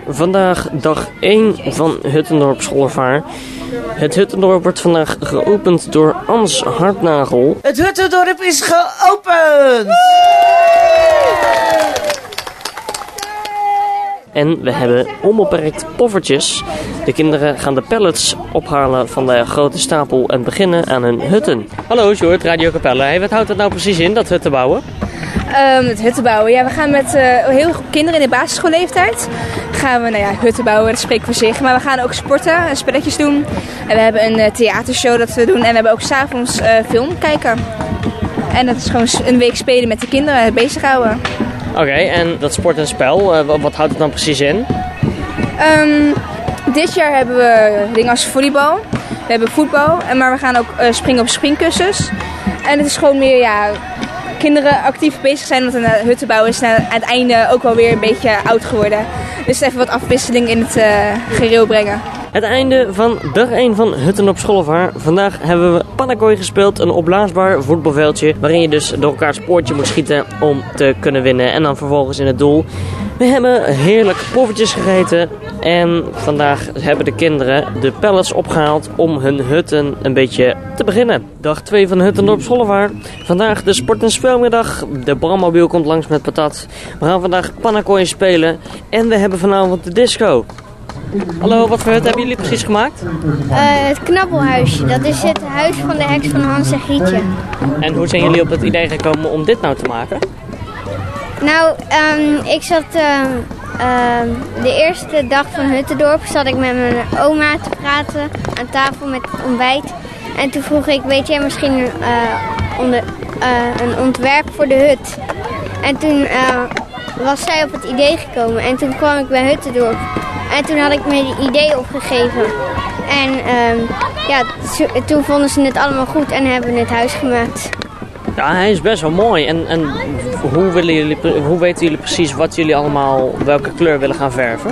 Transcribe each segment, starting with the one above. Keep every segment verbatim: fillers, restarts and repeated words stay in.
Vandaag dag één van Huttendorp Schoolvaart. Het Huttendorp wordt vandaag geopend door Ans Hartnagel. Het Huttendorp is geopend! En we hebben onbeperkt poffertjes. De kinderen gaan de pallets ophalen van de grote stapel en beginnen aan hun hutten. Hallo Sjoerd, Radio Capelle. Hey, wat houdt het nou precies in, dat hutten bouwen? Um, het hutten bouwen. Ja, we gaan met uh, heel veel kinderen in de basisschoolleeftijd. Gaan we, nou ja, hutten bouwen, dat spreekt voor zich. Maar we gaan ook sporten en spelletjes doen. En we hebben een uh, theatershow dat we doen. En we hebben ook 's avonds uh, film kijken. En dat is gewoon een week spelen met de kinderen, bezighouden. Oké, okay, en dat sport en spel, uh, wat houdt het dan precies in? Um, dit jaar hebben we dingen als volleybal. We hebben voetbal. En maar we gaan ook uh, springen op springkussens. En het is gewoon meer, ja, kinderen actief bezig zijn. Want een uh, huttenbouw is aan het einde ook wel weer een beetje oud geworden. Dus even wat afwisseling in het uh, gereel brengen. Het einde van dag één van Hutten op Schoolvaart. Vandaag hebben we Pannakooi gespeeld, een opblaasbaar voetbalveldje waarin je dus door elkaars poortje moet schieten om te kunnen winnen. En dan vervolgens in het doel. We hebben heerlijk poffertjes gegeten en vandaag hebben de kinderen de pallets opgehaald om hun hutten een beetje te beginnen. Dag twee van Hutten op Schoolvaart. Vandaag de sport- en spelmiddag. De brandmobiel komt langs met patat. We gaan vandaag Pannakooi spelen en we hebben vanavond de disco. Hallo, wat voor hut hebben jullie precies gemaakt? Uh, het Knabbelhuisje, dat is het huis van de heks van Hans en Grietje. En hoe zijn jullie op het idee gekomen om dit nou te maken? Nou, um, ik zat uh, uh, de eerste dag van Huttendorp zat ik met mijn oma te praten aan tafel met het ontbijt. En toen vroeg ik, weet jij misschien uh, onder, uh, een ontwerp voor de hut? En toen uh, was zij op het idee gekomen en toen kwam ik bij Huttendorp. En toen had ik me die idee opgegeven. En um, ja, t- toen vonden ze het allemaal goed en hebben het huis gemaakt. Ja, hij is best wel mooi. En, en hoe, willen jullie, hoe weten jullie precies wat jullie allemaal, welke kleur willen gaan verven?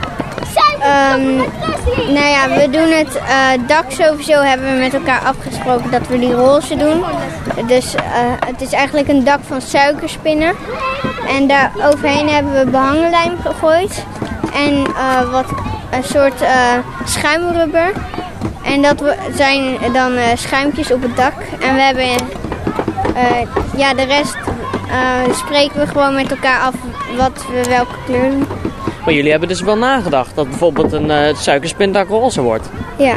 Um, nou ja, we doen het uh, dak sowieso, hebben we met elkaar afgesproken dat we die roze doen. Dus uh, het is eigenlijk een dak van suikerspinnen. En daar overheen hebben we behangenlijm gegooid. En uh, wat een soort uh, schuimrubber. En dat zijn dan uh, schuimpjes op het dak. En we hebben, uh, ja, de rest uh, spreken we gewoon met elkaar af wat we welke kleur doen. Maar jullie hebben dus wel nagedacht dat bijvoorbeeld een uh, suikerspindak roze wordt. Ja.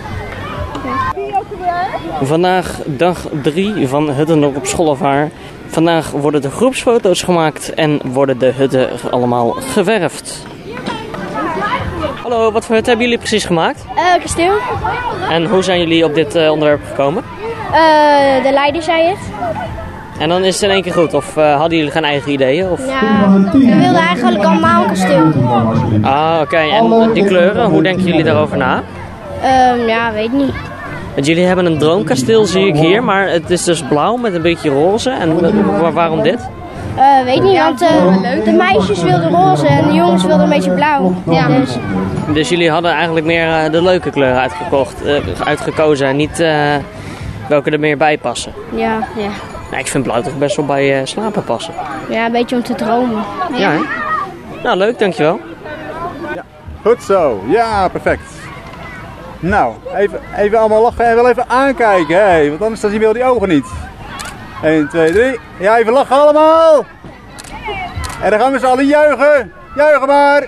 Vandaag dag drie van Hutten op Schoolvaart. Vandaag worden de groepsfoto's gemaakt en worden de hutten allemaal geverfd. Hallo, wat voor hut hebben jullie precies gemaakt? Uh, kasteel. En hoe zijn jullie op dit uh, onderwerp gekomen? Uh, de leider zei het. En dan is het in één keer goed? Of uh, hadden jullie geen eigen ideeën? Of? Ja, we wilden eigenlijk allemaal een kasteel. Ah, oké. Okay. En die kleuren, hoe denken jullie daarover na? Uh, ja, weet niet. Want jullie hebben een droomkasteel, zie ik hier. Maar het is dus blauw met een beetje roze. En uh, waarom dit? Uh, weet niet, want uh, de meisjes wilden roze en de jongens wilden een beetje blauw. Ja. Dus. dus jullie hadden eigenlijk meer uh, de leuke kleuren uitgekocht, uh, uitgekozen en niet uh, welke er meer bij passen? Ja, ja. Nou, ik vind blauw toch best wel bij uh, slapen passen. Ja, een beetje om te dromen. Ja, ja hè? Nou, leuk, dankjewel. Ja, goed zo. Ja, perfect. Nou, even, even allemaal lachen en wel even aankijken, hè? Want anders zien we wel die ogen niet. één, twee, drie. Ja, even lachen allemaal. En dan gaan we z'n allen juichen. Juichen maar.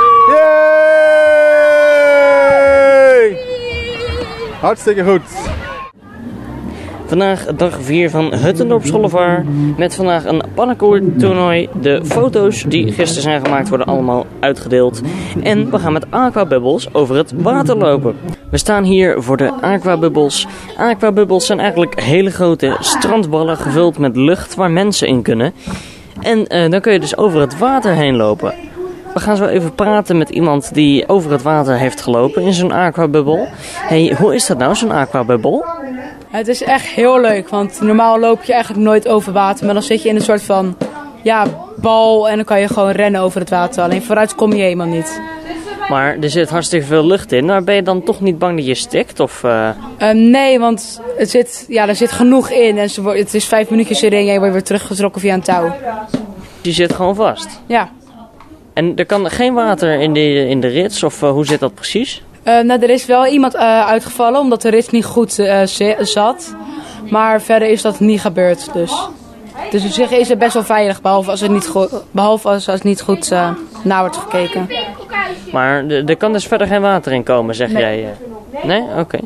Yay! Hartstikke goed. Vandaag dag vier van Hutten op Schoolvaart. Met vandaag een pannenkoek-toernooi. De foto's die gisteren zijn gemaakt worden allemaal uitgedeeld. En we gaan met aquabubbels over het water lopen. We staan hier voor de aquabubbels. Aquabubbels zijn eigenlijk hele grote strandballen gevuld met lucht waar mensen in kunnen. En uh, dan kun je dus over het water heen lopen. We gaan zo even praten met iemand die over het water heeft gelopen in zo'n aquabubbel. Hey, hoe is dat nou, zo'n aquabubbel? Het is echt heel leuk, want normaal loop je eigenlijk nooit over water. Maar dan zit je in een soort van ja, bal en dan kan je gewoon rennen over het water. Alleen vooruit kom je helemaal niet. Maar er zit hartstikke veel lucht in. Maar ben je dan toch niet bang dat je stikt? Of, uh... uh, nee, want het zit, ja, er zit genoeg in. En ze, het is vijf minuutjes erin en je wordt weer teruggetrokken via een touw. Je zit gewoon vast? Ja. En er kan geen water in de, in de rits, of uh, hoe zit dat precies? Uh, nou, er is wel iemand uh, uitgevallen omdat de rits niet goed uh, zat. Maar verder is dat niet gebeurd. Dus, dus op zich is het best wel veilig, behalve als het niet goed, behalve als, als het niet goed uh, na wordt gekeken. Maar er kan dus verder geen water in komen, zeg nee. jij? Nee? Oké. Okay.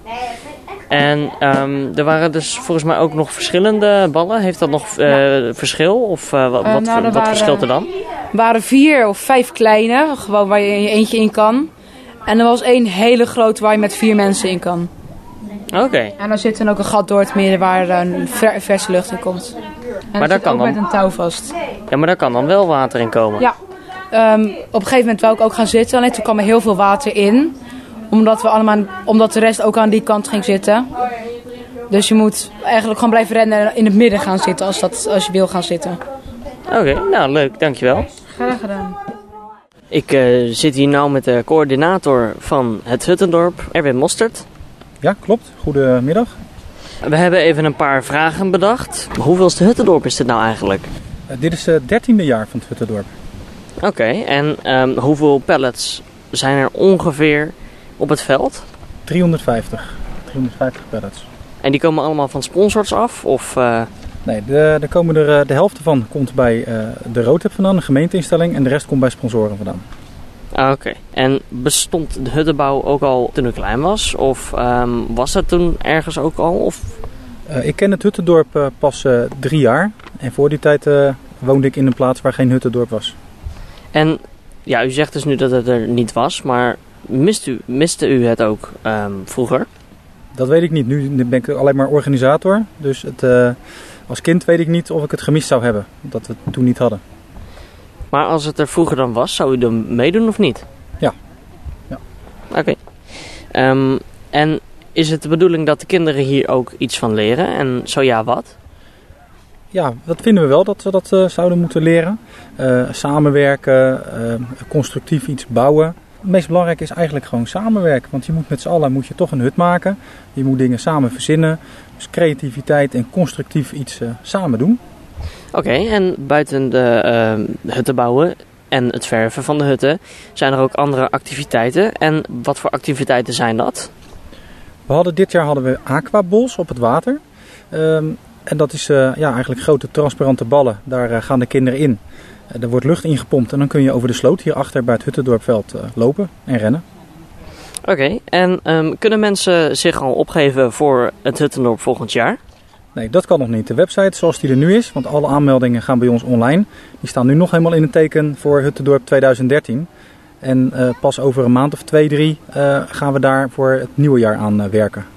En um, er waren dus volgens mij ook nog verschillende ballen. Heeft dat nog uh, ja. verschil? Of uh, wat, uh, nou, wat, wat waren, verschilt er dan? Er waren vier of vijf kleine, gewoon waar je eentje in kan. En er was één hele grote waar je met vier mensen in kan. Oké. Okay. En dan zit dan ook een gat door het midden waar een verse lucht in komt. En maar daar kan ook dan met een touw vast. Ja, maar daar kan dan wel water in komen. Ja. Um, op een gegeven moment wou ik ook gaan zitten. Alleen toen kwam er heel veel water in. Omdat, we allemaal, omdat de rest ook aan die kant ging zitten. Dus je moet eigenlijk gewoon blijven rennen en in het midden gaan zitten als, dat, als je wil gaan zitten. Oké, okay, nou leuk, dankjewel. Graag gedaan. Ik uh, zit hier nou met de coördinator van het Huttendorp, Erwin Mostert. Ja, klopt. Goedemiddag. We hebben even een paar vragen bedacht. Hoeveelste Huttendorp is dit nou eigenlijk? Uh, dit is het dertiende jaar van het Huttendorp. Oké, okay, en um, hoeveel pallets zijn er ongeveer op het veld? driehonderdvijftig. driehonderdvijftig pallets. En die komen allemaal van sponsors af? Of, uh... Nee, de, de, komen er, de helft ervan komt bij uh, de Roodheb vandaan, de gemeenteinstelling. En de rest komt bij sponsoren vandaan. Ah, oké. Okay. En bestond de huttenbouw ook al toen u klein was? Of um, was dat toen ergens ook al? Of... Uh, ik ken het Huttendorp uh, pas uh, drie jaar. En voor die tijd uh, woonde ik in een plaats waar geen Huttendorp was. En ja, u zegt dus nu dat het er niet was, maar mist u, miste u het ook um, vroeger? Dat weet ik niet. Nu ben ik alleen maar organisator. Dus het, uh, als kind weet ik niet of ik het gemist zou hebben. Dat we het toen niet hadden. Maar als het er vroeger dan was, zou u dan meedoen of niet? Ja. ja. Oké. Okay. Um, en is het de bedoeling dat de kinderen hier ook iets van leren? En zo ja, wat? Ja, dat vinden we wel dat we dat uh, zouden moeten leren. Uh, samenwerken, uh, constructief iets bouwen. Het meest belangrijke is eigenlijk gewoon samenwerken. Want je moet met z'n allen moet je toch een hut maken. Je moet dingen samen verzinnen. Dus creativiteit en constructief iets uh, samen doen. Oké, okay, en buiten de uh, hutten bouwen en het verven van de hutten zijn er ook andere activiteiten. En wat voor activiteiten zijn dat? We hadden, dit jaar hadden we aquabols op het water. Um, en dat is uh, ja, eigenlijk grote transparante ballen. Daar uh, gaan de kinderen in. Uh, er wordt lucht ingepompt en dan kun je over de sloot hierachter bij het Huttendorpveld uh, lopen en rennen. Oké, okay, en um, kunnen mensen zich al opgeven voor het Huttendorp volgend jaar? Nee, dat kan nog niet. De website zoals die er nu is, want alle aanmeldingen gaan bij ons online. Die staan nu nog helemaal in het teken voor Huttendorp twintig dertien. En uh, pas over een maand of twee, drie uh, gaan we daar voor het nieuwe jaar aan uh, werken.